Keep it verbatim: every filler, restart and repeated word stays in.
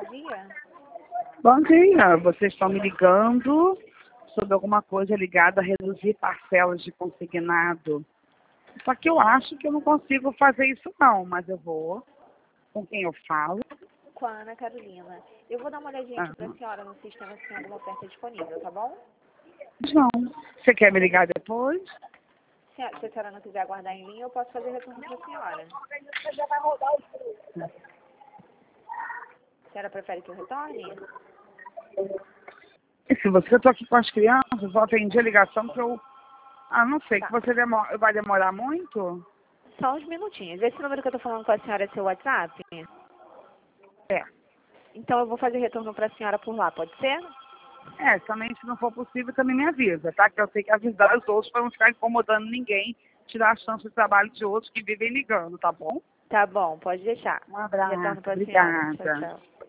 bom dia. Bom dia, vocês estão me ligando sobre alguma coisa ligada a reduzir parcelas de consignado. Só que eu acho que eu não consigo fazer isso não, mas eu vou. Com quem eu falo? Com a Ana Carolina. Eu vou dar uma olhadinha aqui Ah, pra senhora no sistema se tem alguma oferta disponível, tá bom? não. Você quer me ligar depois? Se a, se a senhora não quiser aguardar em linha, eu posso fazer retorno pra senhora. A senhora prefere que eu retorne? E se você, eu tô aqui com as crianças, eu atendi a ligação que eu... Ah, não sei, Tá. que você demora, vai demorar muito? Só uns minutinhos. Esse número que eu tô falando com a senhora é seu WhatsApp? É. Então eu vou fazer retorno pra senhora por lá, pode ser? É, também se não for possível, também me avisa, tá? Que eu tenho que avisar os outros para não ficar incomodando ninguém, tirar a chance de trabalho de outros que vivem ligando, tá bom? Tá bom, pode deixar. Um abraço, Retorno pra senhora. Tchau, obrigada. tchau.